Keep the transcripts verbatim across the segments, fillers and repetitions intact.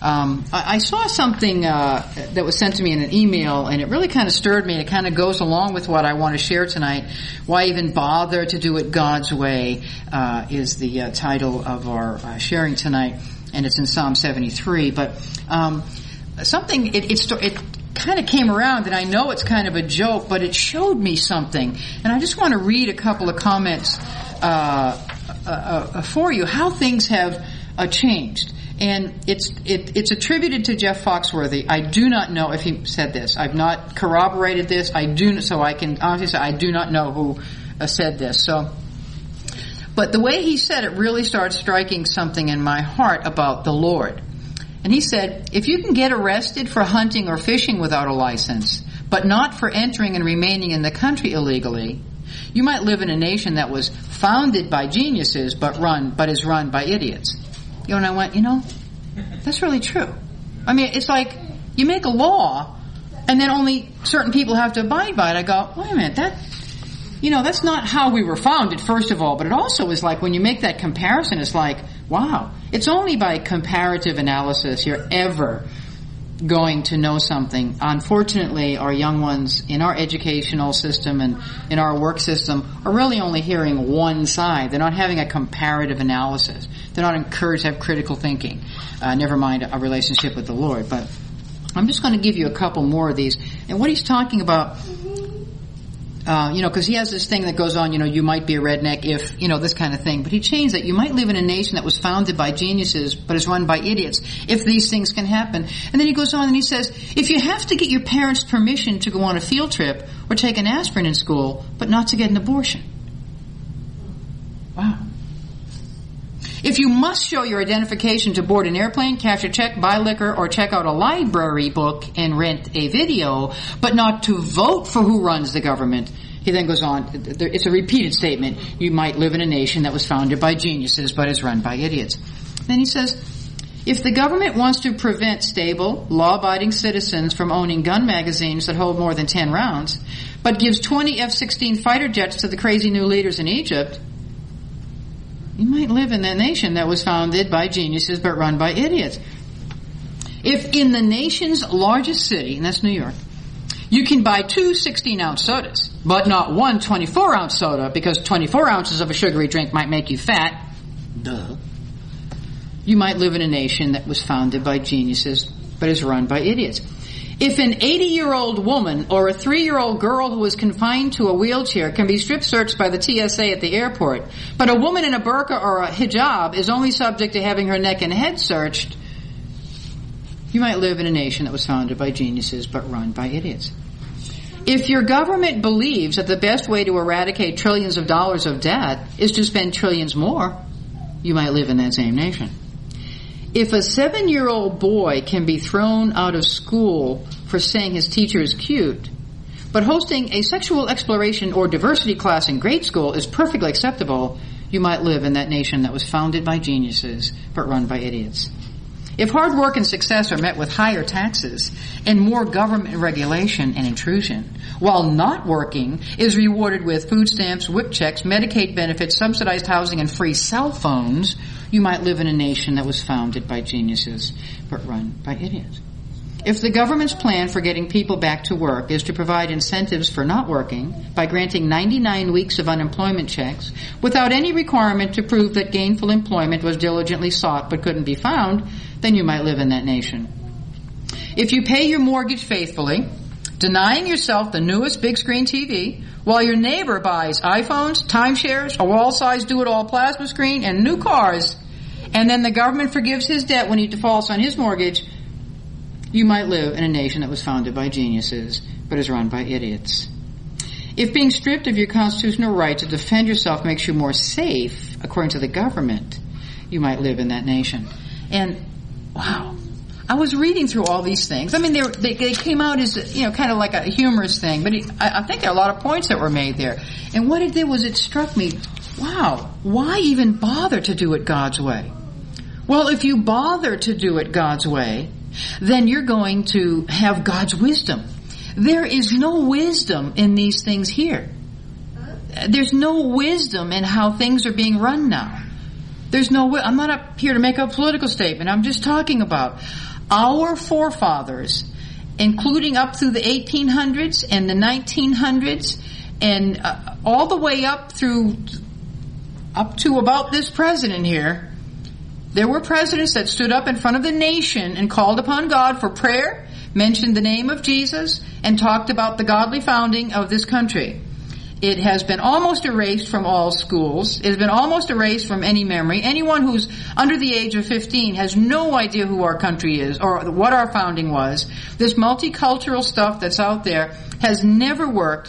Um, I, I saw something uh, that was sent to me in an email, and it really kind of stirred me. It kind of goes along with what I want to share tonight. Why even bother to do it God's way uh, is the uh, title of our uh, sharing tonight, and it's in Psalm seventy-three. But um, something it it, it kind of came around, and I know it's kind of a joke, but it showed me something, and I just want to read a couple of comments uh, uh, uh, for you, how things have uh, changed. And it's it, it's attributed to Jeff Foxworthy. I do not know if he said this. I've not corroborated this. I do so I can honestly say I do not know who uh, said this. So, but the way he said it really started striking something in my heart about the Lord. And he said, if you can get arrested for hunting or fishing without a license, but not for entering and remaining in the country illegally, you might live in a nation that was founded by geniuses but run but is run by idiots. You know, and I went, you know, that's really true. I mean, it's like you make a law and then only certain people have to abide by it. I go, wait a minute, that, you know, that's not how we were founded, first of all, but it also is like when you make that comparison, it's like, wow, it's only by comparative analysis you're ever going to know something. Unfortunately, our young ones in our educational system and in our work system are really only hearing one side. They're not having a comparative analysis. They're not encouraged to have critical thinking, uh, never mind a relationship with the Lord. But I'm just going to give you a couple more of these. And what he's talking about, uh, you know, because he has this thing that goes on, you know, you might be a redneck if, you know, this kind of thing. But he changed that. You might live in a nation that was founded by geniuses but is run by idiots, if these things can happen. And then he goes on and he says, if you have to get your parents' permission to go on a field trip or take an aspirin in school, but not to get an abortion. Wow. If you must show your identification to board an airplane, cash a check, buy liquor, or check out a library book and rent a video, but not to vote for who runs the government, he then goes on, it's a repeated statement, you might live in a nation that was founded by geniuses but is run by idiots. Then he says, if the government wants to prevent stable, law-abiding citizens from owning gun magazines that hold more than ten rounds, but gives twenty F sixteen fighter jets to the crazy new leaders in Egypt, you might live in that nation that was founded by geniuses but run by idiots. If in the nation's largest city, and that's New York, you can buy two sixteen-ounce sodas, but not one twenty-four-ounce soda because twenty-four ounces of a sugary drink might make you fat, duh, you might live in a nation that was founded by geniuses but is run by idiots. If an eighty-year-old woman or a three-year-old girl who is confined to a wheelchair can be strip searched by the T S A at the airport, but a woman in a burqa or a hijab is only subject to having her neck and head searched, you might live in a nation that was founded by geniuses but run by idiots. If your government believes that the best way to eradicate trillions of dollars of debt is to spend trillions more, you might live in that same nation. If a seven-year-old boy can be thrown out of school for saying his teacher is cute, but hosting a sexual exploration or diversity class in grade school is perfectly acceptable, you might live in that nation that was founded by geniuses but run by idiots. If hard work and success are met with higher taxes and more government regulation and intrusion, while not working is rewarded with food stamps, whip checks, Medicaid benefits, subsidized housing, and free cell phones, you might live in a nation that was founded by geniuses but run by idiots. If the government's plan for getting people back to work is to provide incentives for not working by granting ninety-nine weeks of unemployment checks without any requirement to prove that gainful employment was diligently sought but couldn't be found, then you might live in that nation. If you pay your mortgage faithfully, denying yourself the newest big screen T V, while your neighbor buys iPhones, timeshares, a wall-size do-it-all plasma screen, and new cars, and then the government forgives his debt when he defaults on his mortgage, you might live in a nation that was founded by geniuses but is run by idiots. If being stripped of your constitutional right to defend yourself makes you more safe, according to the government, you might live in that nation. And, wow, I was reading through all these things. I mean, they, were, they, they came out as, you know, kind of like a humorous thing, but it, I, I think there are a lot of points that were made there. And what it did was it struck me, wow, why even bother to do it God's way? Well, if you bother to do it God's way, then you're going to have God's wisdom. There is no wisdom in these things here. There's no wisdom in how things are being run now. There's no way. I'm not up here to make a political statement. I'm just talking about our forefathers, including up through the eighteen hundreds and the nineteen hundreds, and uh, all the way up through, up to about this president here. There were presidents that stood up in front of the nation and called upon God for prayer, mentioned the name of Jesus, and talked about the godly founding of this country. It has been almost erased from all schools. It has been almost erased from any memory. Anyone who's under the age of fifteen has no idea who our country is or what our founding was. This multicultural stuff that's out there has never worked.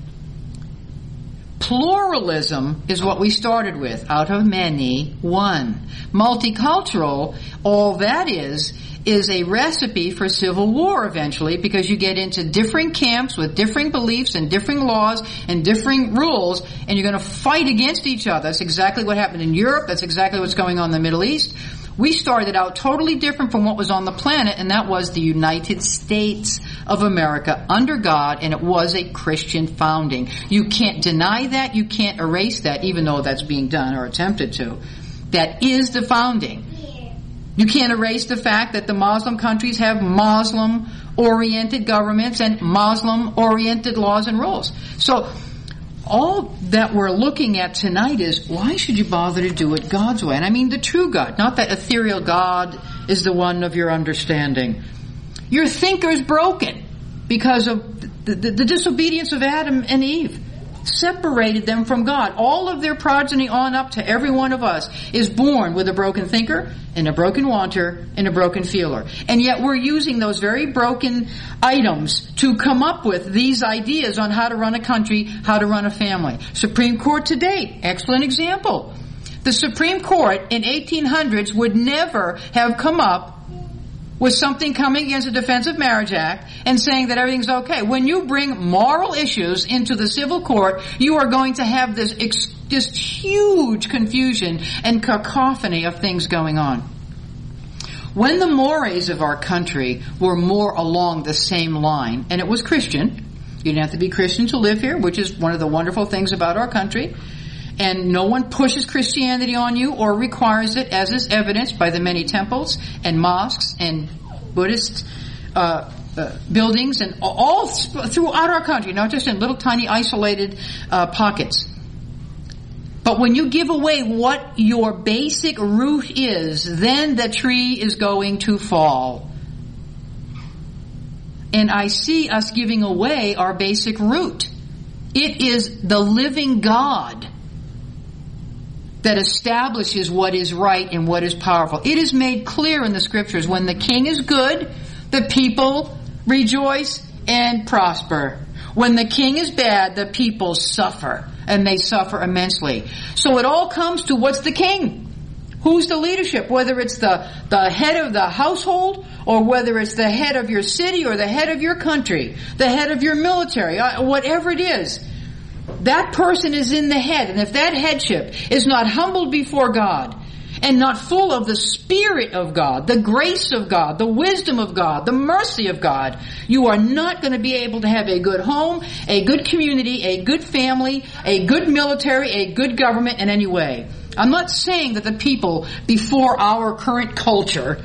Pluralism is what we started with. Out of many, one. Multicultural, all that is, is a recipe for civil war eventually, because you get into different camps with differing beliefs and differing laws and differing rules, and you're going to fight against each other. That's exactly what happened in Europe. That's exactly what's going on in the Middle East. We started out totally different from what was on the planet, and that was the United States of America under God, and it was a Christian founding. You can't deny that. You can't erase that, even though that's being done or attempted to. That is the founding. You can't erase the fact that the Muslim countries have Muslim-oriented governments and Muslim-oriented laws and rules. So all that we're looking at tonight is, why should you bother to do it God's way? And I mean the true God, not that ethereal God is the one of your understanding. Your thinker's broken because of the, the, the disobedience of Adam and Eve. Separated them from God. All of their progeny on up to every one of us is born with a broken thinker and a broken wanter and a broken feeler. And yet we're using those very broken items to come up with these ideas on how to run a country, how to run a family. Supreme Court to date, excellent example. The Supreme Court in eighteen hundreds would never have come up with something coming against the Defense of Marriage Act and saying that everything's okay. When you bring moral issues into the civil court, you are going to have this ex- just huge confusion and cacophony of things going on. When the mores of our country were more along the same line, and it was Christian, you didn't have to be Christian to live here, which is one of the wonderful things about our country, and no one pushes Christianity on you or requires it, as is evidenced by the many temples and mosques and Buddhist uh, uh, buildings and all throughout our country, not just in little tiny isolated uh, pockets. But when you give away what your basic root is, then the tree is going to fall. And I see us giving away our basic root. It is the living God that establishes what is right and what is powerful. It is made clear in the scriptures, when the king is good, the people rejoice and prosper. When the king is bad, the people suffer, and they suffer immensely. So it all comes to, what's the king? Who's the leadership? Whether it's the, the head of the household, or whether it's the head of your city, or the head of your country, the head of your military, whatever it is. That person is in the head, and if that headship is not humbled before God and not full of the Spirit of God, the grace of God, the wisdom of God, the mercy of God, you are not going to be able to have a good home, a good community, a good family, a good military, a good government in any way. I'm not saying that the people before our current culture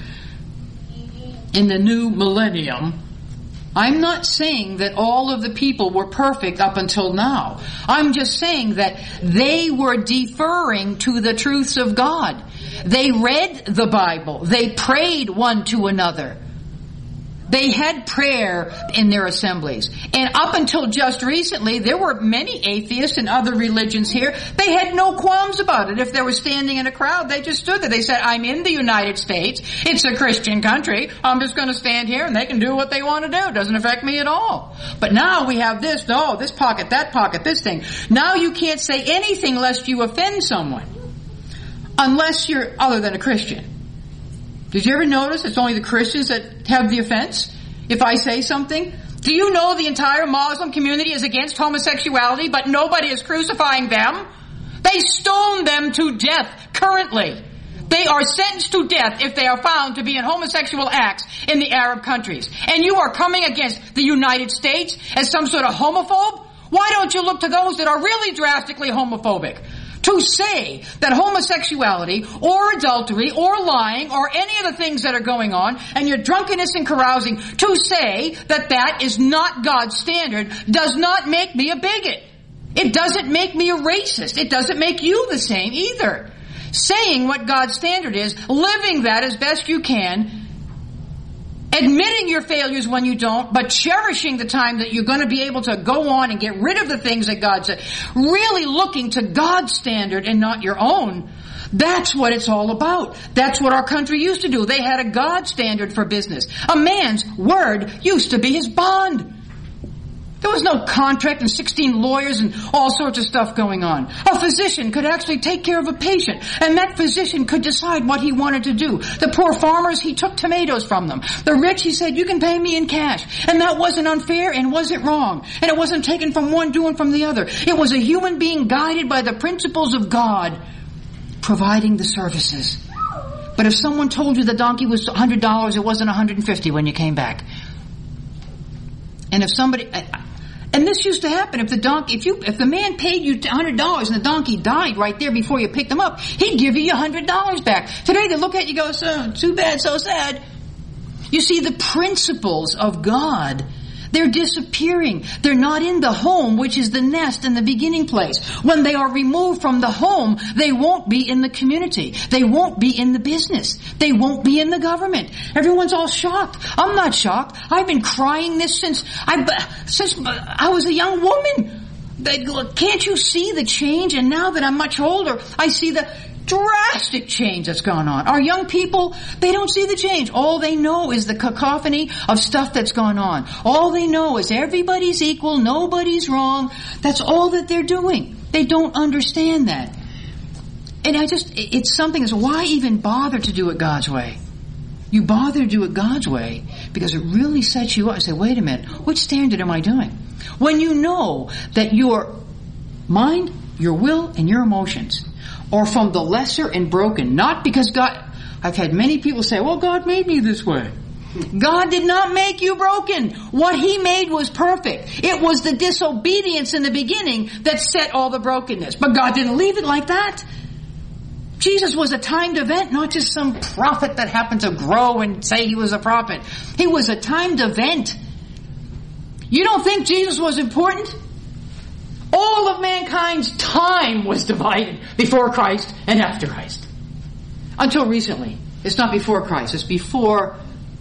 in the new millennium, I'm not saying that all of the people were perfect up until now. I'm just saying that they were deferring to the truths of God. They read the Bible. They prayed one to another. They had prayer in their assemblies. And up until just recently, there were many atheists and other religions here. They had no qualms about it. If they were standing in a crowd, they just stood there. They said, I'm in the United States. It's a Christian country. I'm just going to stand here and they can do what they want to do. It doesn't affect me at all. But now we have this, oh, this pocket, that pocket, this thing. Now you can't say anything lest you offend someone. Unless you're other than a Christian. Did you ever notice it's only the Christians that have the offense if I say something? Do you know the entire Muslim community is against homosexuality, but nobody is crucifying them? They stone them to death currently. They are sentenced to death if they are found to be in homosexual acts in the Arab countries. And you are coming against the United States as some sort of homophobe? Why don't you look to those that are really drastically homophobic? to say that homosexuality or adultery or lying or any of the things that are going on and your drunkenness and carousing, to say that that is not God's standard does not make me a bigot. It doesn't make me a racist. It doesn't make you the same either. Saying what God's standard is, living that as best you can, admitting your failures when you don't, but cherishing the time that you're going to be able to go on and get rid of the things that God said. Really looking to God's standard and not your own. That's what it's all about. That's what our country used to do. They had a God standard for business. A man's word used to be his bond. There was no contract and sixteen lawyers and all sorts of stuff going on. A physician could actually take care of a patient, and that physician could decide what he wanted to do. The poor farmers, he took tomatoes from them. The rich, he said, you can pay me in cash. And that wasn't unfair and wasn't wrong. And it wasn't taken from one, doing from the other. It was a human being guided by the principles of God, providing the services. But if someone told you the donkey was one hundred dollars, it wasn't one hundred fifty dollars when you came back. And if somebody... And this used to happen. If the donkey, if you, if the man paid you one hundred dollars and the donkey died right there before you picked him up, he'd give you one hundred dollars back. Today they look at you and go, so, too bad, so sad. You see, the principles of God, they're disappearing. They're not in the home, which is the nest and the beginning place. When they are removed from the home, they won't be in the community. They won't be in the business. They won't be in the government. Everyone's all shocked. I'm not shocked. I've been crying this since I, since I was a young woman. Can't you see the change? And now that I'm much older, I see the drastic change that's gone on. Our young people, they don't see the change. All they know is the cacophony of stuff that's gone on. All they know is everybody's equal, nobody's wrong. That's all that they're doing. They don't understand that. And I just, it's something that's, why even bother to do it God's way? You bother to do it God's way because it really sets you up. I say, wait a minute, which standard am I doing? When you know that your mind, your will, and your emotions or from the lesser and broken, not because God, I've had many people say, well, God made me this way. God did not make you broken. What He made was perfect. It was the disobedience in the beginning that set all the brokenness. But God didn't leave it like that. Jesus was a timed event, not just some prophet that happened to grow and say he was a prophet. He was a timed event. You don't think Jesus was important? All of mankind's time was divided before Christ and after Christ. Until recently. It's not before Christ. It's before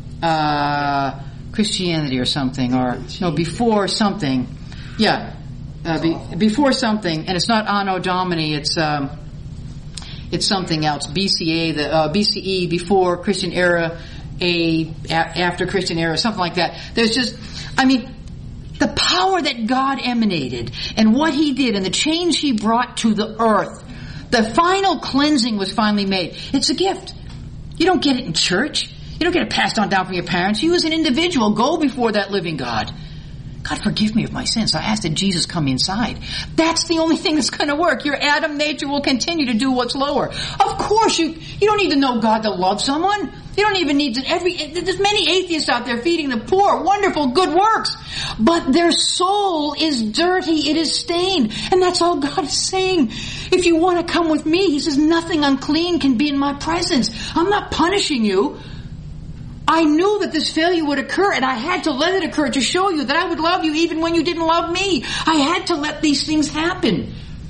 uh, Christianity or something. Or, no, before something. Yeah. Uh, be, before something. And it's not Anno Domini. It's um, it's something else. B C A, the uh, B C E, before Christian era, A, a after Christian era, something like that. There's just, I mean... the power that God emanated and what He did and the change He brought to the earth. The final cleansing was finally made. It's a gift. You don't get it in church. You don't get it passed on down from your parents. You as an individual go before that living God. God, forgive me of my sins. I ask that Jesus come inside. That's the only thing that's going to work. Your Adam nature will continue to do what's lower. Of course, you you don't need to know God to love someone. You don't even need to, every, there's many atheists out there feeding the poor, wonderful, good works. But their soul is dirty, it is stained. And that's all God is saying. If you want to come with me, He says, nothing unclean can be in my presence. I'm not punishing you. I knew that this failure would occur, and I had to let it occur to show you that I would love you even when you didn't love me. I had to let these things happen.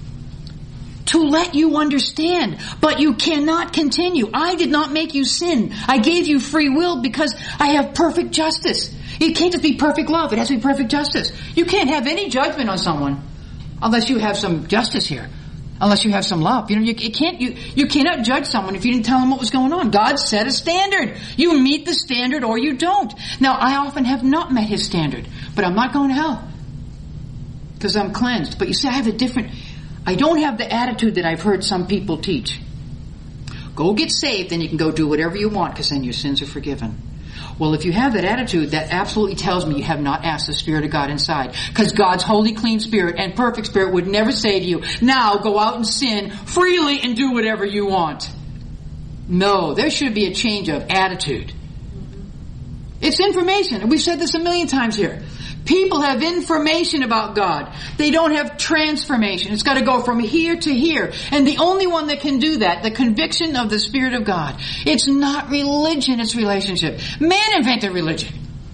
To let you understand. But you cannot continue. I did not make you sin. I gave you free will because I have perfect justice. It can't just be perfect love. It has to be perfect justice. You can't have any judgment on someone unless you have some justice here. Unless you have some love. You know, you, you can't, you, you cannot judge someone if you didn't tell them what was going on. God set a standard. You meet the standard or you don't. Now, I often have not met His standard, but I'm not going to hell. Because I'm cleansed. But you see, I have a different, I don't have the attitude that I've heard some people teach. Go get saved, then you can go do whatever you want, because then your sins are forgiven. Well, if you have that attitude, that absolutely tells me you have not asked the Spirit of God inside. Because God's holy, clean Spirit and perfect Spirit would never say to you, now go out and sin freely and do whatever you want. No, there should be a change of attitude. It's information, and we've said this a million times here. People have information about God. They don't have transformation. It's got to go from here to here. And the only one that can do that, the conviction of the Spirit of God. It's not religion, it's relationship. Man invented religion.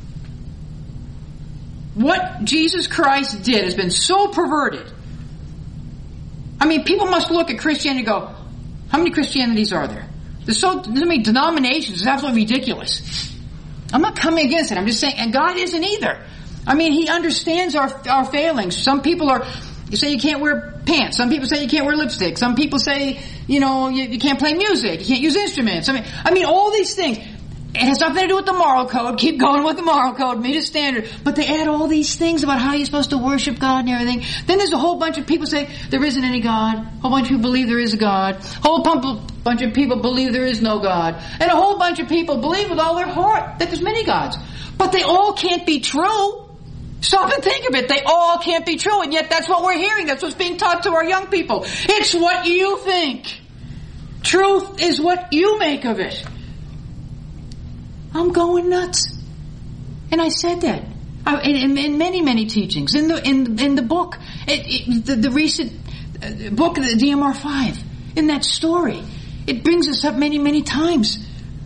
What Jesus Christ did has been so perverted. I mean, people must look at Christianity and go, how many Christianities are there? There's so many denominations. It's absolutely ridiculous. I'm not coming against it. I'm just saying, and God isn't either. I mean, He understands our our failings. Some people are, you say you can't wear pants. Some people say you can't wear lipstick. Some people say, you know, you, you can't play music. You can't use instruments. I mean, I mean, all these things. It has nothing to do with the moral code. Keep going with the moral code. Meet a standard. But they add all these things about how you're supposed to worship God and everything. Then there's a whole bunch of people say there isn't any God. A whole bunch of people believe there is a God. A whole bunch of people believe there is no God. And a whole bunch of people believe with all their heart that there's many gods. But they all can't be true. Stop and think of it. They all can't be true. And yet that's what we're hearing. That's what's being taught to our young people. It's what you think. Truth is what you make of it. I'm going nuts. And I said that. I, in, in many, many teachings. In the, in, in the book. It, it, the, the recent uh, book of the D M R five. In that story. It brings us up many, many times.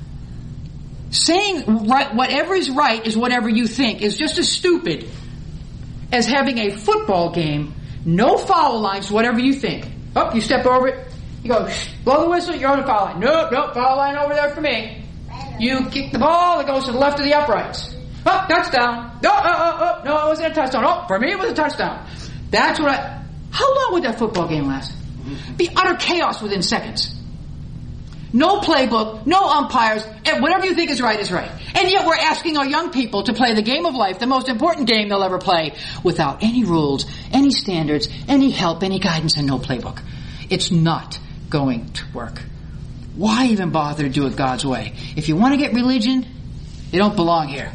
Saying right, whatever is right is whatever you think is just as stupid as having a football game, no foul lines, whatever you think. Oh, you step over it. You go, blow the whistle, you're on the foul line. Nope, nope, foul line over there for me. You kick the ball, it goes to the left of the uprights. Oh, touchdown. No, oh, oh, oh, no, it wasn't a touchdown. Oh, for me it was a touchdown. That's what I... How long would that football game last? Be utter chaos within seconds. No playbook, no umpires, and whatever you think is right is right. And yet we're asking our young people to play the game of life, the most important game they'll ever play, without any rules, any standards, any help, any guidance, and no playbook. It's not going to work. Why even bother to do it God's way? If you want to get religion, you don't belong here.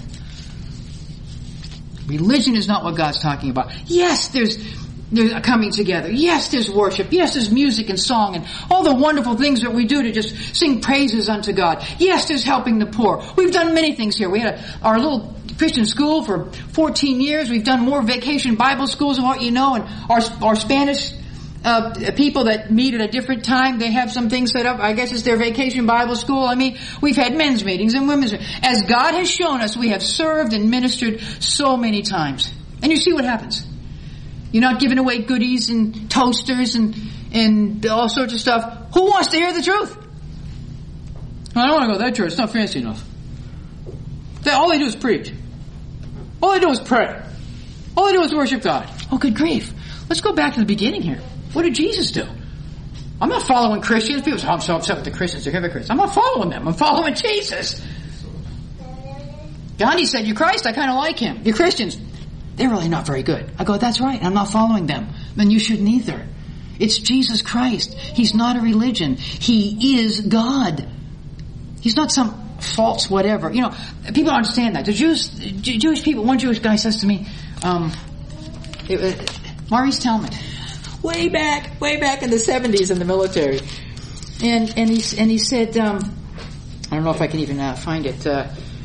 Religion is not what God's talking about. Yes, there's, there's a coming together. Yes, there's worship. Yes, there's music and song and all the wonderful things that we do to just sing praises unto God. Yes, there's helping the poor. We've done many things here. We had a, our little Christian school for fourteen years. We've done more vacation Bible schools than what you know, and our, our Spanish Uh, people that meet at a different time, they have some things set up. I guess it's their vacation Bible school. I mean, we've had men's meetings and women's meetings. As God has shown us, we have served and ministered so many times. And you see what happens. You're not giving away goodies and toasters and, and all sorts of stuff. Who wants to hear the truth? I don't want to go to that church. It's not fancy enough. They, all they do is preach. All they do is pray. All they do is worship God. Oh, good grief. Let's go back to the beginning here. What did Jesus do? I'm not following Christians. People say, oh, I'm so upset with the Christians. They're hypocrites. I'm not following them. I'm following Jesus. Gandhi said, you're Christ. I kind of like him. You're Christians. They're really not very good. I go, that's right. I'm not following them. Then you shouldn't either. It's Jesus Christ. He's not a religion. He is God. He's not some false whatever. You know, people don't understand that. The Jews, Jewish people, one Jewish guy says to me, um, it, it, Maurice Talmud, way back, way back in the seventies in the military. And, and he, and he said, um, I don't know if I can even uh, find it, uh,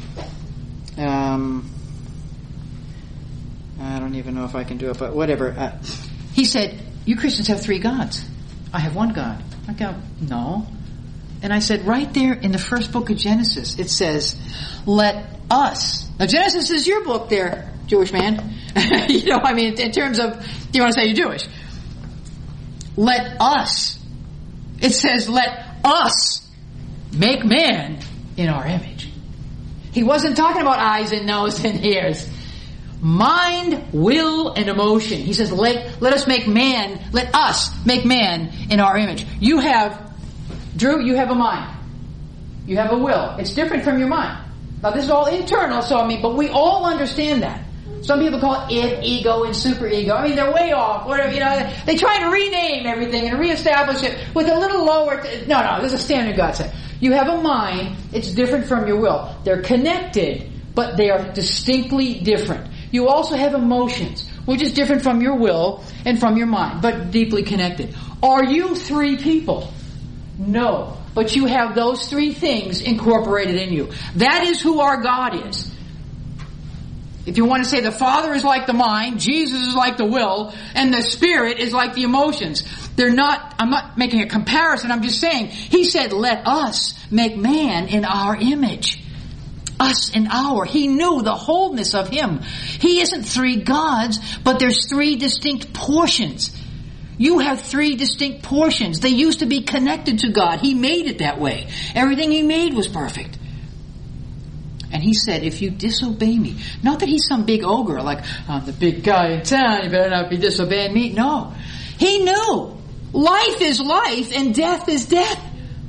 um, I don't even know if I can do it, but whatever. Uh, he said, you Christians have three gods. I have one God. I go, no. And I said, right there in the first book of Genesis, it says, let us. Now Genesis is your book there, Jewish man. You know, I mean, in terms of, you want to say you're Jewish. Let us. It says, let us make man in our image. He wasn't talking about eyes and nose and ears. Mind, will, and emotion. He says, let, let us make man, let us make man in our image. You have, Drew, you have a mind. You have a will. It's different from your mind. Now this is all internal, so I mean, but we all understand that. Some people call it id, ego, and superego. I mean, they're way off. Whatever, you know, they try to rename everything and reestablish it with a little lower. T- no, no, there's a standard God said. You have a mind. It's different from your will. They're connected, but they are distinctly different. You also have emotions, which is different from your will and from your mind, but deeply connected. Are you three people? No. But you have those three things incorporated in you. That is who our God is. If you want to say the Father is like the mind, Jesus is like the will, and the Spirit is like the emotions. They're not, I'm not making a comparison, I'm just saying, He said, let us make man in our image. Us and our. He knew the wholeness of Him. He isn't three gods, but there's three distinct portions. You have three distinct portions. They used to be connected to God. He made it that way. Everything He made was perfect. And He said, if you disobey me, not that He's some big ogre, like, I'm the big guy in town, you better not be disobeying me. No. He knew life is life and death is death.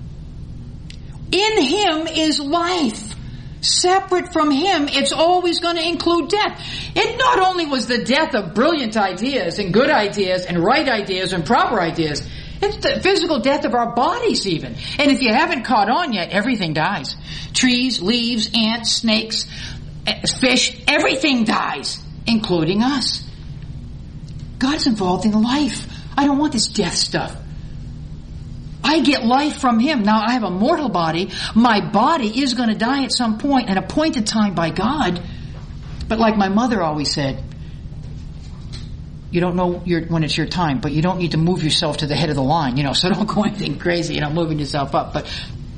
In Him is life. Separate from Him, it's always going to include death. It not only was the death of brilliant ideas and good ideas and right ideas and proper ideas, it's the physical death of our bodies even. And if you haven't caught on yet, everything dies. Trees, leaves, ants, snakes, fish, everything dies, including us. God's involved in life. I don't want this death stuff. I get life from Him. Now, I have a mortal body. My body is going to die at some point, an appointed time by God. But like my mother always said, you don't know your, when it's your time, but you don't need to move yourself to the head of the line, you know, so don't go anything crazy, you know, moving yourself up. But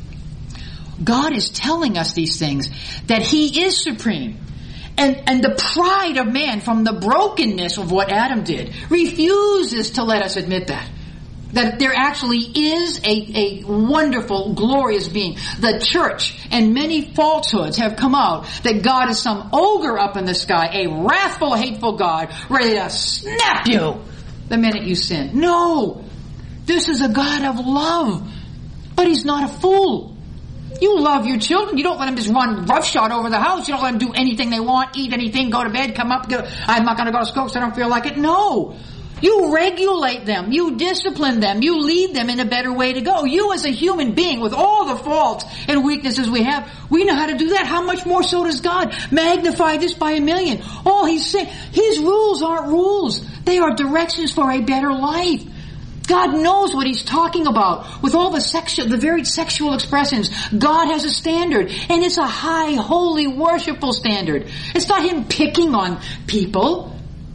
God is telling us these things, that He is supreme. And, and the pride of man from the brokenness of what Adam did refuses to let us admit that. That there actually is a, a wonderful, glorious being. The church and many falsehoods have come out that God is some ogre up in the sky, a wrathful, hateful God, ready to snap you the minute you sin. No! This is a God of love. But He's not a fool. You love your children. You don't let them just run roughshod over the house. You don't let them do anything they want, eat anything, go to bed, come up, go, I'm not going to go to school because I don't feel like it. No! You regulate them. You discipline them. You lead them in a better way to go. You as a human being with all the faults and weaknesses we have, we know how to do that. How much more so does God? Magnify this by a million. All He's saying, His rules aren't rules. They are directions for a better life. God knows what He's talking about. With all the sexual, the varied sexual expressions, God has a standard. And it's a high, holy, worshipful standard. It's not Him picking on people.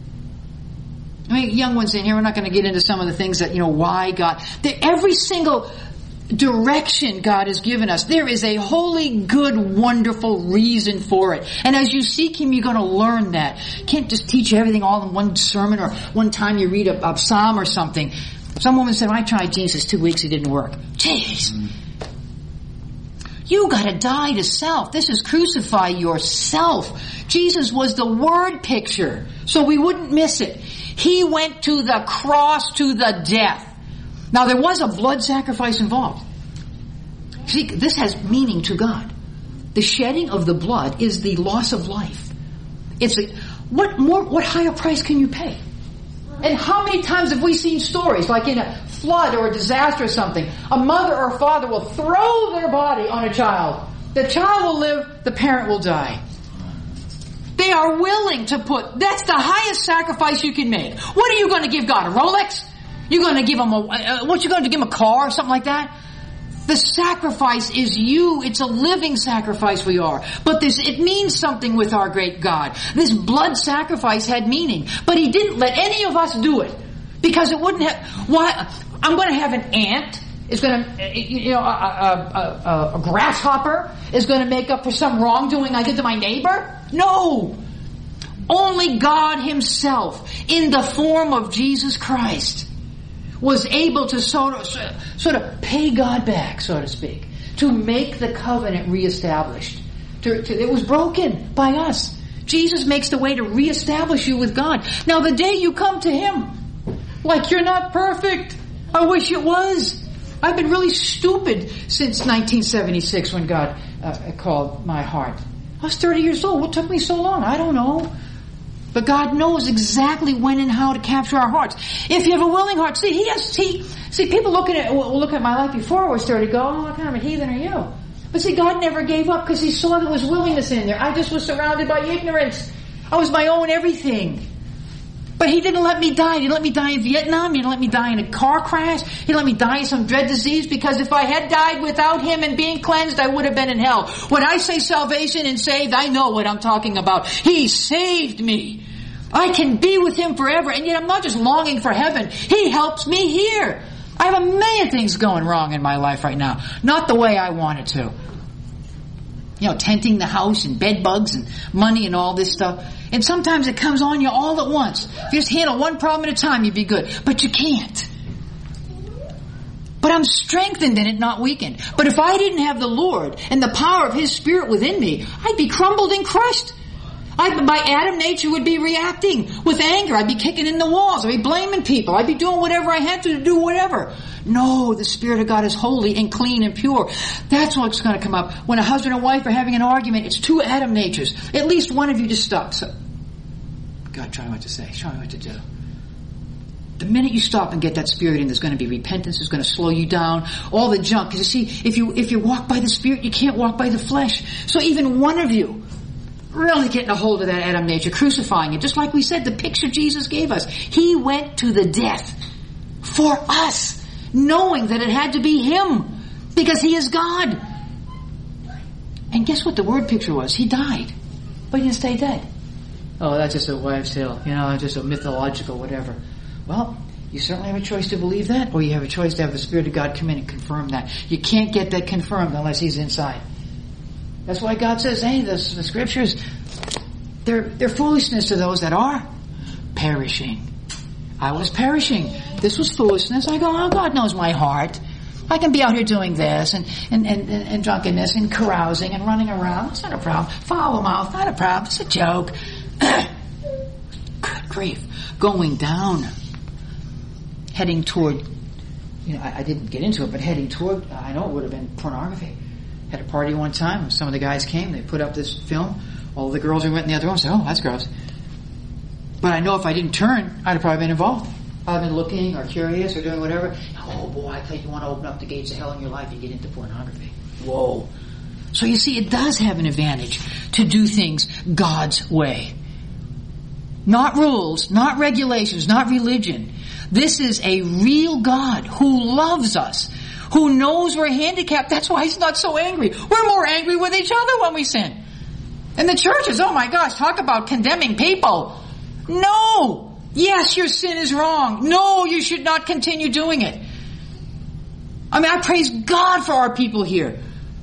I mean, young ones in here, we're not going to get into some of the things that, you know, why God. Every single direction God has given us, there is a holy, good, wonderful reason for it. And as you seek Him, you're going to learn that. You can't just teach everything all in one sermon or one time you read a, a psalm or something. Some woman said, I tried Jesus two weeks, it didn't work. Jeez. You got to die to self. This is crucify yourself. Jesus was the word picture, so we wouldn't miss it. He went to the cross, to the death. Now, there was a blood sacrifice involved. See, this has meaning to God. The shedding of the blood is the loss of life. It's a, what more, what higher price can you pay? And how many times have we seen stories, like in a flood or a disaster or something, a mother or father will throw their body on a child. The child will live, the parent will die. They are willing to put, that's the highest sacrifice you can make. What are you going to give God? A Rolex? You're going to give Him a, uh, what you going to give Him a car or something like that? The sacrifice is you. It's a living sacrifice we are. But this, it means something with our great God. This blood sacrifice had meaning. But He didn't let any of us do it. Because it wouldn't have, why, I'm going to have an ant. It's going to, you know, a, a, a, a grasshopper is going to make up for some wrongdoing I did to my neighbor? No! Only God Himself, in the form of Jesus Christ, was able to sort of, sort of pay God back, so to speak, to make the covenant reestablished. To, to, it was broken by us. Jesus makes the way to reestablish you with God. Now, the day you come to Him, like you're not perfect, I wish it was. I've been really stupid since nineteen seventy-six when God uh, called my heart. I was thirty years old. What took me so long? I don't know. But God knows exactly when and how to capture our hearts. If you have a willing heart, see, He has, see, see, people looking at, look at my life before I was thirty, go, oh, what kind of a heathen are you? But see, God never gave up because He saw there was willingness in there. I just was surrounded by ignorance. I was my own everything. But He didn't let me die. He didn't let me die in Vietnam. He didn't let me die in a car crash. He didn't let me die of some dread disease, because if I had died without Him and being cleansed, I would have been in hell. When I say salvation and saved, I know what I'm talking about. He saved me. I can be with Him forever, and yet I'm not just longing for heaven. He helps me here. I have a million things going wrong in my life right now. Not the way I wanted to. You know, tenting the house and bed bugs and money and all this stuff. And sometimes it comes on you all at once. If you just handle one problem at a time, you'd be good. But you can't. But I'm strengthened in it, not weakened. But if I didn't have the Lord and the power of His Spirit within me, I'd be crumbled and crushed. I, my Adam nature would be reacting with anger. I'd be kicking in the walls. I'd be blaming people. I'd be doing whatever I had to to do whatever. No, the Spirit of God is holy and clean and pure. That's what's going to come up. When a husband and wife are having an argument, it's two Adam natures. At least one of you just stop. So, God, try me what to say. Show me what to do. The minute you stop and get that Spirit in, there's going to be repentance. It's going to slow you down. All the junk. Because you see, if you if you walk by the Spirit, you can't walk by the flesh. So even one of you really getting a hold of that Adam nature, crucifying it. Just like we said, the picture Jesus gave us. He went to the death for us, knowing that it had to be Him, because He is God. And guess what the word picture was? He died, but He didn't stay dead. Oh, that's just a wives' tale. You know, just a mythological whatever. Well, you certainly have a choice to believe that, or you have a choice to have the Spirit of God come in and confirm that. You can't get that confirmed unless He's inside. That's why God says, hey, the, the Scriptures, they're, they're foolishness to those that are perishing. I was perishing. This was foolishness. I go, oh, God knows my heart. I can be out here doing this and, and, and, and drunkenness and carousing and running around. It's not a problem. Foul mouth, not a problem. It's a joke. Good grief. Going down. Heading toward, you know, I, I didn't get into it, but heading toward, I know it would have been pornography. Had a party one time. Some of the guys came. They put up this film. All the girls who went in the other room and said, oh, that's gross. But I know if I didn't turn, I'd have probably been involved. I'd been looking or curious or doing whatever. Oh, boy, I think you want to open up the gates of hell in your life, you get into pornography. Whoa. So you see, it does have an advantage to do things God's way. Not rules, not regulations, not religion. This is a real God who loves us, who knows we're handicapped. That's why He's not so angry. We're more angry with each other when we sin. And the churches, oh my gosh, talk about condemning people. No! Yes, your sin is wrong. No, you should not continue doing it. I mean, I praise God for our people here.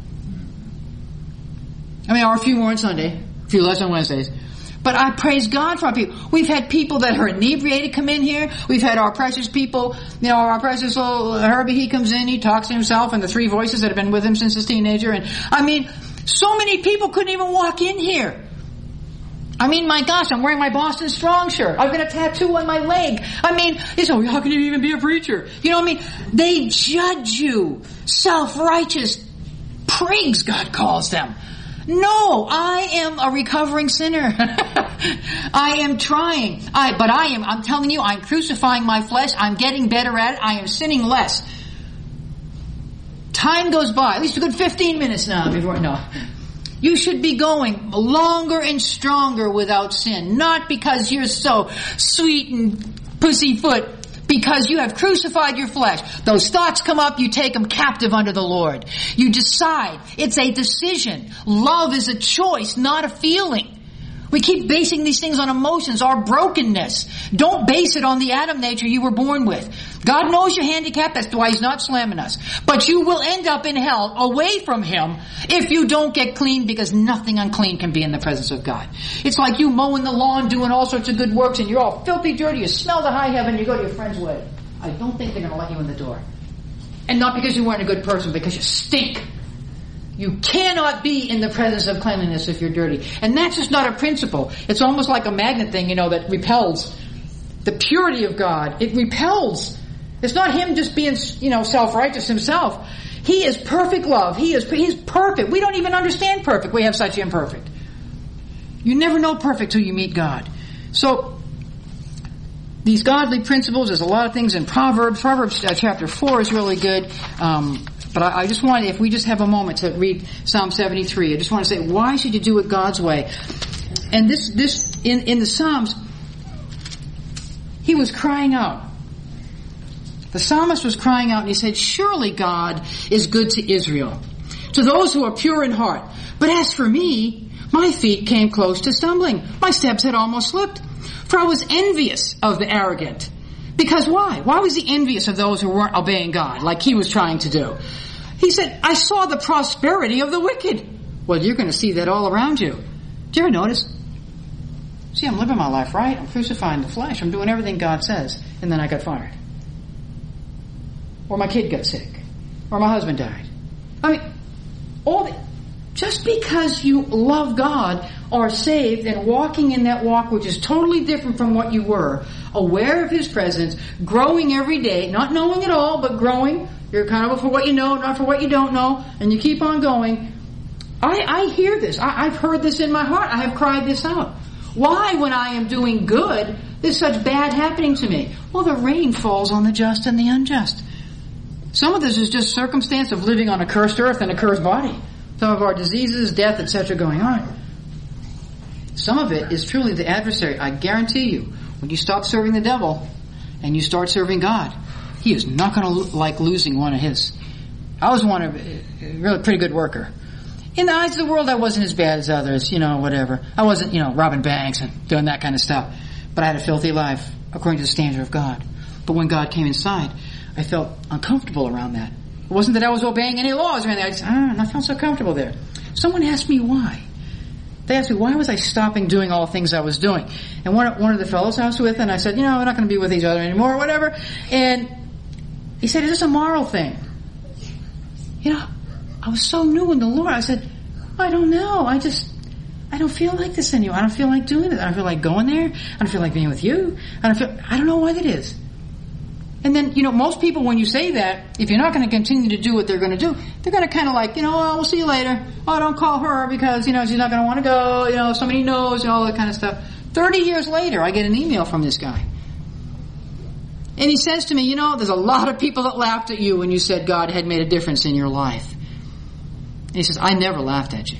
I mean, our few more on Sunday, a few less on Wednesdays. But I praise God for our people. We've had people that are inebriated come in here. We've had our precious people, you know, our precious little Herbie, he comes in, he talks to himself and the three voices that have been with him since his teenager. And I mean, so many people couldn't even walk in here. I mean, my gosh, I'm wearing my Boston Strong shirt. I've got a tattoo on my leg. I mean, they say, how can you even be a preacher? You know what I mean? They judge you. Self-righteous prigs, God calls them. No, I am a recovering sinner. I am trying. I, but I am, I'm telling you, I'm crucifying my flesh. I'm getting better at it. I am sinning less. Time goes by, at least a good fifteen minutes now before, no. You should be going longer and stronger without sin. Not because you're so sweet and pussyfoot, because you have crucified your flesh. Those thoughts come up, you take them captive under the Lord. You decide. It's a decision. Love is a choice, not a feeling. We keep basing these things on emotions, our brokenness. Don't base it on the Adam nature you were born with. God knows you're handicapped, that's why He's not slamming us. But you will end up in hell away from Him if you don't get clean, because nothing unclean can be in the presence of God. It's like you mowing the lawn, doing all sorts of good works, and you're all filthy dirty, you smell the high heaven, you go to your friend's wedding. I don't think they're going to let you in the door. And not because you weren't a good person, because you stink. You cannot be in the presence of cleanliness if you're dirty. And that's just not a principle. It's almost like a magnet thing, you know, that repels the purity of God. It repels. It's not Him just being, you know, self-righteous Himself. He is perfect love. He is, He's perfect. We don't even understand perfect. We have such imperfect. You never know perfect till you meet God. So, these godly principles, there's a lot of things in Proverbs. Proverbs uh, chapter four is really good. Um, But I, I just wanted, if we just have a moment to read Psalm seventy-three, I just want to say, why should you do it God's way? And this, this, in, in the Psalms, he was crying out. The psalmist was crying out and he said, surely God is good to Israel, to those who are pure in heart. But as for me, my feet came close to stumbling. My steps had almost slipped. For I was envious of the arrogant. Because why? Why was he envious of those who weren't obeying God like he was trying to do? He said, I saw the prosperity of the wicked. Well, you're going to see that all around you. Do you ever notice? See, I'm living my life right. I'm crucifying the flesh. I'm doing everything God says. And then I got fired. Or my kid got sick. Or my husband died. I mean, all the, just because you love God, are saved, and walking in that walk which is totally different from what you were, aware of His presence, growing every day, not knowing it all, but growing. You're accountable for what you know, not for what you don't know, and you keep on going. I, I hear this. I, I've heard this in my heart. I have cried this out. Why, when I am doing good, is such bad happening to me? Well, the rain falls on the just and the unjust. Some of this is just circumstance of living on a cursed earth and a cursed body. Some of our diseases, death, et cetera going on. Some of it is truly the adversary. I guarantee you, when you stop serving the devil and you start serving God, he is not going to like losing one of his. I was one of a really pretty good worker. In the eyes of the world, I wasn't as bad as others, you know, whatever. I wasn't, you know, robbing banks and doing that kind of stuff. But I had a filthy life according to the standard of God. But when God came inside, I felt uncomfortable around that. It wasn't that I was obeying any laws or anything. I just, ah, I felt so comfortable there. Someone asked me why. They asked me, why was I stopping doing all the things I was doing? And one, one of the fellows I was with, and I said, you know, we're not going to be with each other anymore or whatever. And he said, is this a moral thing? You know, I was so new in the Lord. I said, I don't know. I just, I don't feel like this anymore. I don't feel like doing it. I don't feel like going there. I don't feel like being with you. I don't feel, I don't know why that is. And then, you know, most people, when you say that, if you're not going to continue to do what they're going to do, they're going to kind of like, you know, oh, we'll see you later. Oh, don't call her because, you know, she's not going to want to go. You know, somebody knows, and all that kind of stuff. Thirty years later, I get an email from this guy. And he says to me, you know, there's a lot of people that laughed at you when you said God had made a difference in your life. And he says, I never laughed at you.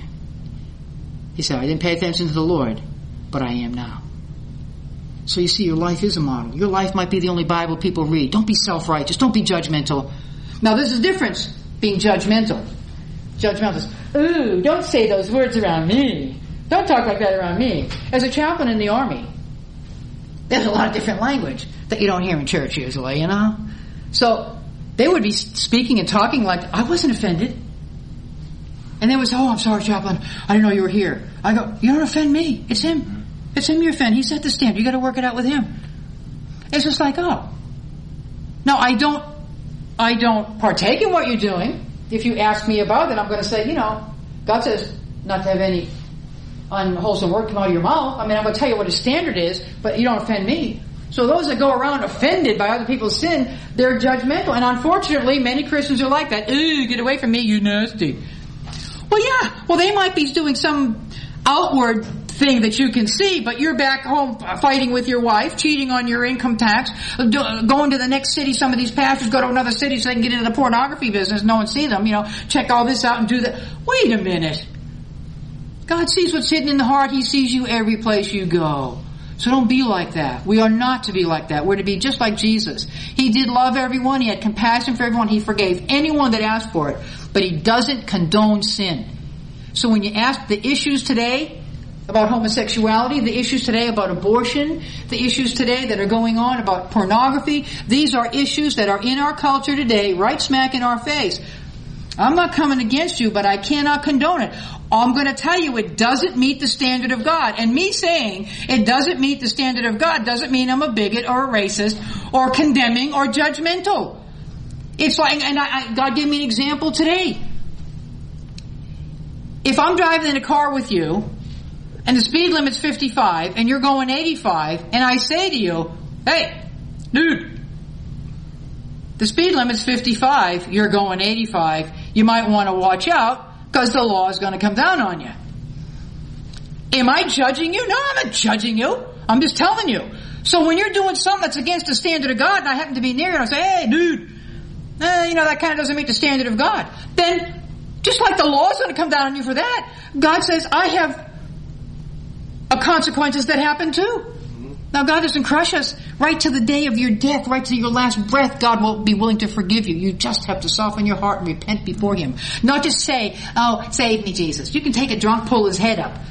He said, I didn't pay attention to the Lord, but I am now. So you see, your life is a model. Your life might be the only Bible people read. Don't be self-righteous. Don't be judgmental. Now, there's a difference being judgmental. Judgmental is, ooh, don't say those words around me. Don't talk like that around me. As a chaplain in the Army, there's a lot of different language that you don't hear in church usually, you know? So they would be speaking and talking like, I wasn't offended. And they would say, oh, I'm sorry, chaplain. I didn't know you were here. I go, you don't offend me. It's him. It's him you offend. He set the standard. You got to work it out with him. It's just like, oh. Now, I don't, I don't partake in what you're doing. If you ask me about it, I'm going to say, you know, God says not to have any unwholesome word come out of your mouth. I mean, I'm going to tell you what his standard is, but you don't offend me. So those that go around offended by other people's sin, they're judgmental. And unfortunately, many Christians are like that. Ooh, get away from me, you nasty. Well, yeah. Well, they might be doing some outward thing that you can see, but you're back home fighting with your wife, cheating on your income tax, going to the next city. Some of these pastors go to another city so they can get into the pornography business. No one sees them, you know, check all this out and do that. Wait a minute. God sees what's hidden in the heart. He sees you every place you go. So don't be like that. We are not to be like that. We're to be just like Jesus. He did love everyone. He had compassion for everyone. He forgave anyone that asked for it. But he doesn't condone sin. So when you ask the issues today about homosexuality, the issues today about abortion, the issues today that are going on about pornography, these are issues that are in our culture today, right smack in our face. I'm not coming against you, but I cannot condone it. I'm going to tell you it doesn't meet the standard of God. And me saying it doesn't meet the standard of God doesn't mean I'm a bigot or a racist or condemning or judgmental. It's like, and I, I, God gave me an example today. If I'm driving in a car with you, and the speed limit's fifty-five, and you're going eighty-five, and I say to you, hey, dude, the speed limit's fifty-five, you're going eighty-five, you might want to watch out, because the law is going to come down on you. Am I judging you? No, I'm not judging you. I'm just telling you. So when you're doing something that's against the standard of God, and I happen to be near you, and I say, hey, dude, eh, you know, that kind of doesn't meet the standard of God, then just like the law is going to come down on you for that, God says, I have consequences that happen too. Now God doesn't crush us. Right to the day of your death, right to your last breath, God will be willing to forgive you. You just have to soften your heart and repent before Him. Not just say, oh, save me, Jesus. You can take a drunk, pull his head up,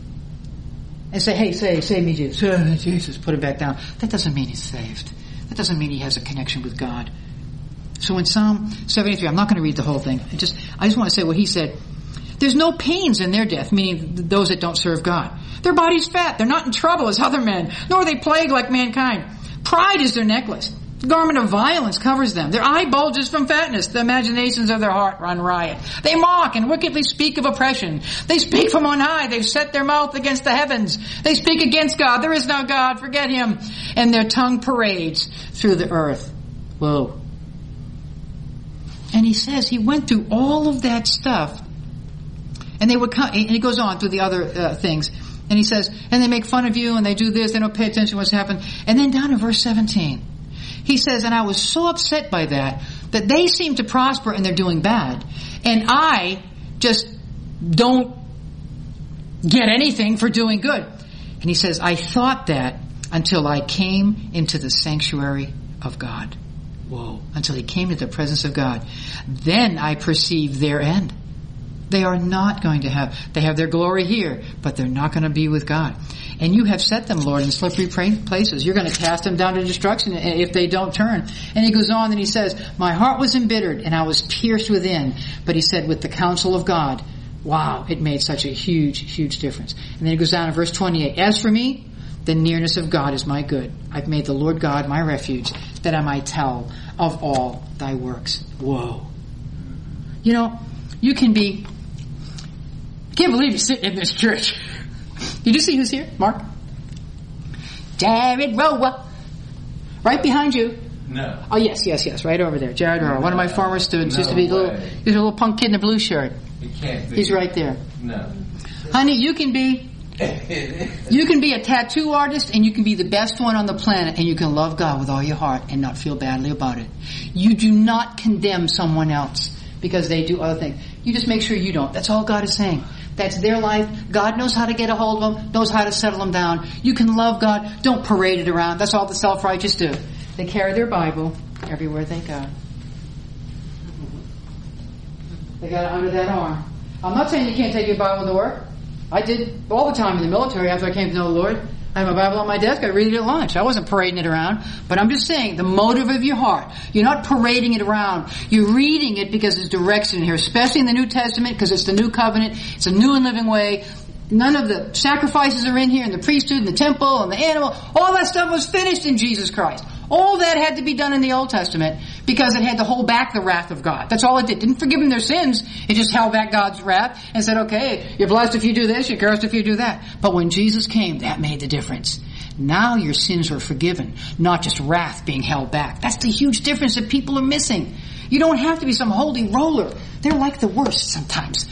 and say, hey, say, save me, Jesus. Save me, Jesus. Put him back down. That doesn't mean he's saved. That doesn't mean he has a connection with God. So in Psalm seventy-three, I'm not going to read the whole thing. I just, I just want to say what he said. There's no pains in their death, meaning those that don't serve God. Their body's fat. They're not in trouble as other men, nor are they plagued like mankind. Pride is their necklace. The garment of violence covers them. Their eye bulges from fatness. The imaginations of their heart run riot. They mock and wickedly speak of oppression. They speak from on high. They've set their mouth against the heavens. They speak against God. There is no God. Forget Him. And their tongue parades through the earth. Whoa. And he says he went through all of that stuff. And they would come, and he goes on through the other uh, things. And he says, and they make fun of you, and they do this, they don't pay attention to what's happened. And then down in verse seventeen, he says, and I was so upset by that, that they seem to prosper and they're doing bad. And I just don't get anything for doing good. And he says, I thought that until I came into the sanctuary of God. Whoa. Until he came to the presence of God. Then I perceived their end. They are not going to have, they have their glory here, but they're not going to be with God. And you have set them, Lord, in slippery places. You're going to cast them down to destruction if they don't turn. And he goes on and he says, my heart was embittered and I was pierced within. But he said, with the counsel of God, wow, it made such a huge, huge difference. And then he goes down to verse twenty-eight. As for me, the nearness of God is my good. I've made the Lord God my refuge, that I might tell of all thy works. Whoa. You know, you can be, I can't believe you're sitting in this church. Did you see who's here? Mark? Jared Rowa. Right behind you. No. Oh, yes, yes, yes. Right over there. Jared Rowa. One of my former students. No used to be a little, way. he was a little punk kid in a blue shirt. It can't be. He's right there. No. Honey, you can be, you can be a tattoo artist and you can be the best one on the planet and you can love God with all your heart and not feel badly about it. You do not condemn someone else because they do other things. You just make sure you don't. That's all God is saying. That's their life. God knows how to get a hold of them, knows how to settle them down. You can love God. Don't parade it around. That's all the self-righteous do. They carry their Bible everywhere they go. They got it under that arm. I'm not saying you can't take your Bible to work. I did all the time in the military after I came to know the Lord. I have my Bible on my desk. I read it at lunch. I wasn't parading it around. But I'm just saying, the motive of your heart. You're not parading it around. You're reading it because there's direction in here, especially in the New Testament, because it's the new covenant. It's a new and living way. None of the sacrifices are in here, and the priesthood, and the temple, and the animal. All that stuff was finished in Jesus Christ. All that had to be done in the Old Testament because it had to hold back the wrath of God. That's all it did. It didn't forgive them their sins. It just held back God's wrath and said, okay, you're blessed if you do this, you're cursed if you do that. But when Jesus came, that made the difference. Now your sins are forgiven, not just wrath being held back. That's the huge difference that people are missing. You don't have to be some holy roller. They're like the worst sometimes.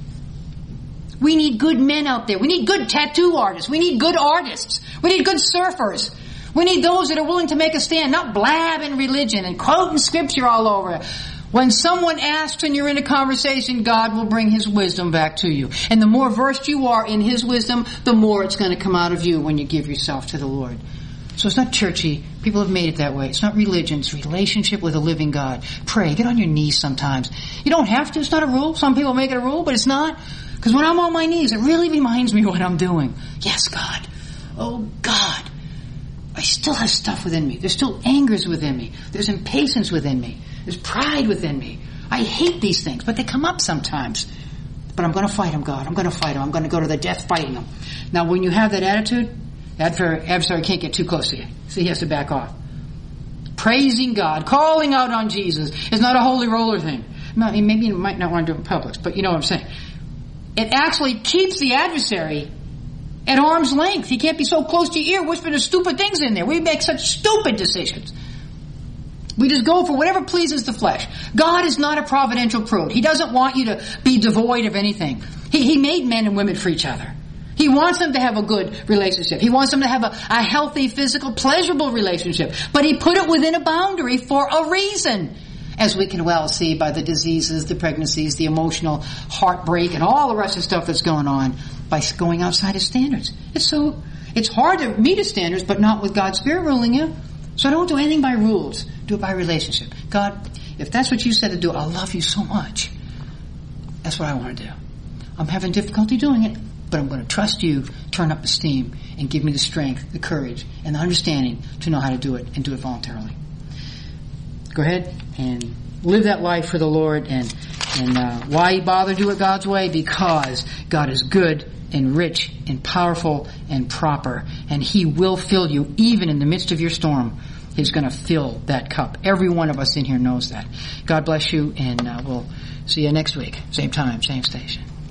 We need good men out there. We need good tattoo artists. We need good artists. We need good surfers. We need those that are willing to make a stand, not blab in religion and quoting scripture all over. When someone asks and you're in a conversation, God will bring His wisdom back to you. And the more versed you are in His wisdom, the more it's going to come out of you when you give yourself to the Lord. So it's not churchy. People have made it that way. It's not religion. It's relationship with a living God. Pray. Get on your knees sometimes. You don't have to. It's not a rule. Some people make it a rule, but it's not. Because when I'm on my knees, it really reminds me what I'm doing. Yes, God. Oh, God. I still have stuff within me. There's still angers within me. There's impatience within me. There's pride within me. I hate these things, but they come up sometimes. But I'm going to fight them, God. I'm going to fight them. I'm going to go to the death fighting them. Now, when you have that attitude, that adversary can't get too close to you. So he has to back off. Praising God, calling out on Jesus is not a holy roller thing. Maybe you might not want to do it in public, but you know what I'm saying. It actually keeps the adversary at arm's length. He can't be so close to your ear whispering the stupid things in there. We make such stupid decisions. We just go for whatever pleases the flesh. God is not a providential prude. He doesn't want you to be devoid of anything. He, he made men and women for each other. He wants them to have a good relationship. He wants them to have a, a healthy, physical, pleasurable relationship. But He put it within a boundary for a reason. As we can well see by the diseases, the pregnancies, the emotional heartbreak, and all the rest of the stuff that's going on by going outside His standards. It's so, It's hard to meet his standards, but not with God's Spirit ruling you. So don't do anything by rules. Do it by relationship. God, if that's what you said to do, I love you so much. That's what I want to do. I'm having difficulty doing it, but I'm going to trust you, turn up the steam, and give me the strength, the courage, and the understanding to know how to do it and do it voluntarily. Go ahead and live that life for the Lord. And, and uh, why bother do it God's way? Because God is good and rich and powerful and proper. And He will fill you even in the midst of your storm. He's going to fill that cup. Every one of us in here knows that. God bless you, and uh, we'll see you next week. Same time, same station.